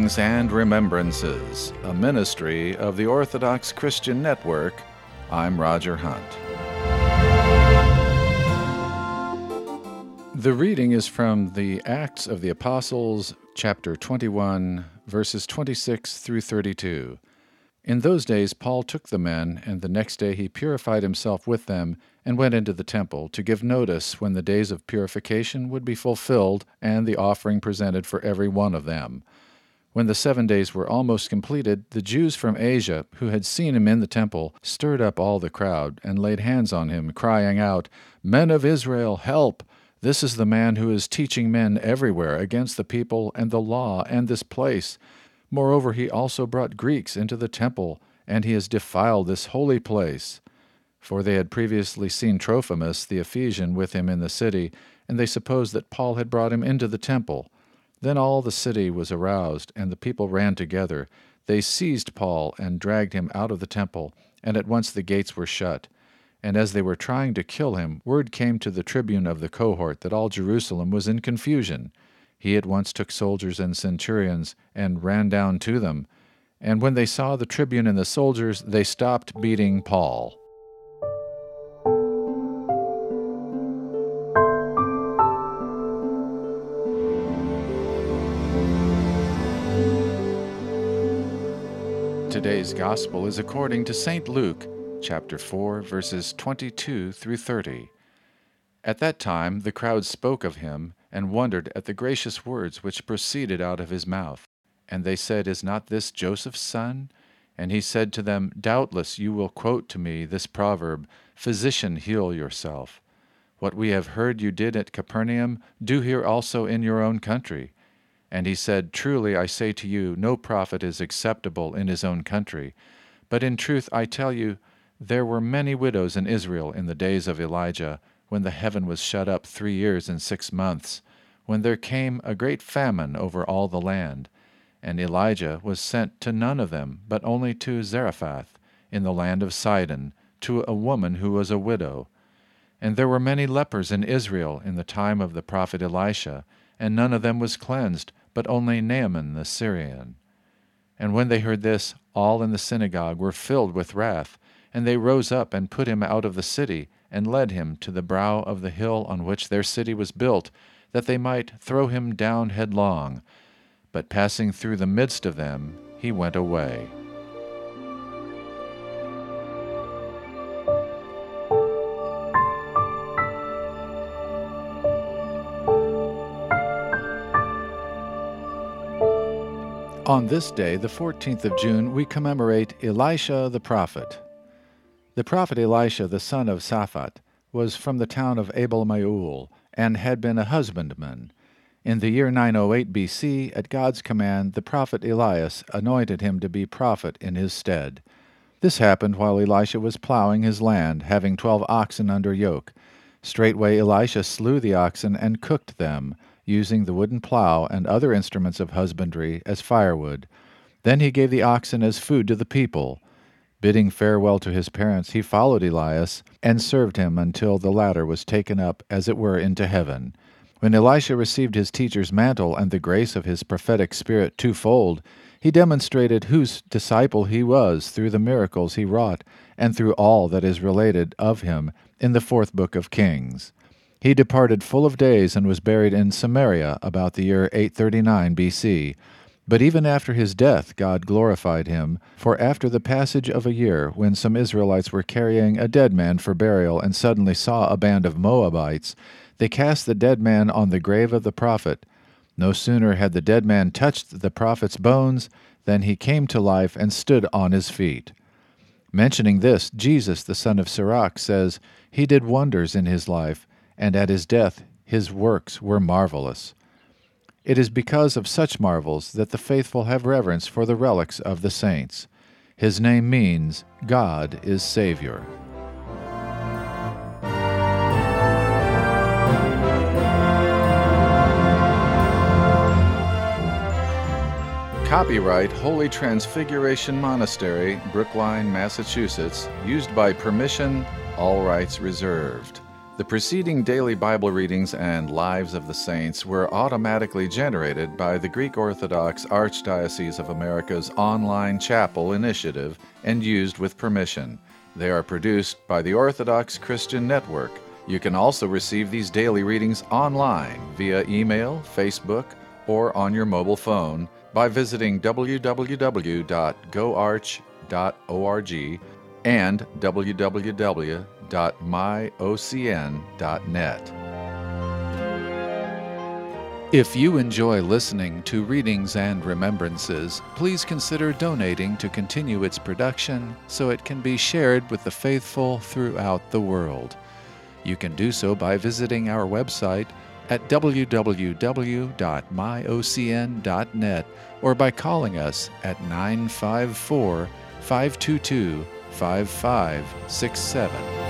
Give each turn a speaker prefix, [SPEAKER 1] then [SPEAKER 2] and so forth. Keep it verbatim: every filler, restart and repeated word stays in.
[SPEAKER 1] Readings and Remembrances, a ministry of the Orthodox Christian Network. I'm Roger Hunt. The reading is from the Acts of the Apostles, chapter twenty-one, verses twenty-six through thirty-two. In those days Paul took the men, and the next day he purified himself with them, and went into the temple to give notice when the days of purification would be fulfilled, and the offering presented for every one of them. When the seven days were almost completed, the Jews from Asia, who had seen him in the temple, stirred up all the crowd, and laid hands on him, crying out, "Men of Israel, help! This is the man who is teaching men everywhere against the people and the law and this place. Moreover, he also brought Greeks into the temple, and he has defiled this holy place." For they had previously seen Trophimus the Ephesian with him in the city, and they supposed that Paul had brought him into the temple. Then all the city was aroused, and the people ran together. They seized Paul and dragged him out of the temple, and at once the gates were shut. And as they were trying to kill him, word came to the tribune of the cohort that all Jerusalem was in confusion. He at once took soldiers and centurions and ran down to them. And when they saw the tribune and the soldiers, they stopped beating Paul. Today's Gospel is according to Saint Luke, chapter four, verses twenty-two through thirty. At that time the crowd spoke of him, and wondered at the gracious words which proceeded out of his mouth. And they said, "Is not this Joseph's son?" And he said to them, "Doubtless you will quote to me this proverb, 'Physician, heal yourself.' What we have heard you did at Capernaum, do here also in your own country." And he said, "Truly I say to you, no prophet is acceptable in his own country. But in truth I tell you, there were many widows in Israel in the days of Elijah, when the heaven was shut up three years and six months, when there came a great famine over all the land. And Elijah was sent to none of them, but only to Zarephath, in the land of Sidon, to a woman who was a widow. And there were many lepers in Israel in the time of the prophet Elisha, and none of them was cleansed, but only Naaman the Syrian. And when they heard this, all in the synagogue were filled with wrath, and they rose up and put him out of the city, and led him to the brow of the hill on which their city was built, that they might throw him down headlong. But passing through the midst of them, he went away. On this day, the fourteenth of June, we commemorate Elisha the prophet. The prophet Elisha, the son of Shaphat, was from the town of Abel-Maul, and had been a husbandman. In the year nine oh eight B C, at God's command, the prophet Elias anointed him to be prophet in his stead. This happened while Elisha was plowing his land, having twelve oxen under yoke. Straightway Elisha slew the oxen and cooked them, using the wooden plow and other instruments of husbandry as firewood. Then he gave the oxen as food to the people. Bidding farewell to his parents, he followed Elias and served him until the latter was taken up, as it were, into heaven. When Elisha received his teacher's mantle and the grace of his prophetic spirit twofold, he demonstrated whose disciple he was through the miracles he wrought, and through all that is related of him in the fourth book of Kings. He departed full of days and was buried in Samaria about the year eight thirty-nine B C. But even after his death God glorified him, for after the passage of a year, when some Israelites were carrying a dead man for burial and suddenly saw a band of Moabites, they cast the dead man on the grave of the prophet. No sooner had the dead man touched the prophet's bones than he came to life and stood on his feet. Mentioning this, Jesus, the son of Sirach, says, "He did wonders in his life, and at his death his works were marvelous." It is because of such marvels that the faithful have reverence for the relics of the saints. His name means, God is Savior. Copyright Holy Transfiguration Monastery, Brookline, Massachusetts, used by permission, all rights reserved. The preceding daily Bible readings and Lives of the Saints were automatically generated by the Greek Orthodox Archdiocese of America's online chapel initiative and used with permission. They are produced by the Orthodox Christian Network. You can also receive these daily readings online via email, Facebook, or on your mobile phone by visiting w w w dot go arch dot org and w w w dot my o c n dot net. If you enjoy listening to Readings and Remembrances, please consider donating to continue its production so it can be shared with the faithful throughout the world. You can do so by visiting our website at w w w dot my o c n dot net or by calling us at nine five four, five two two, five five six seven.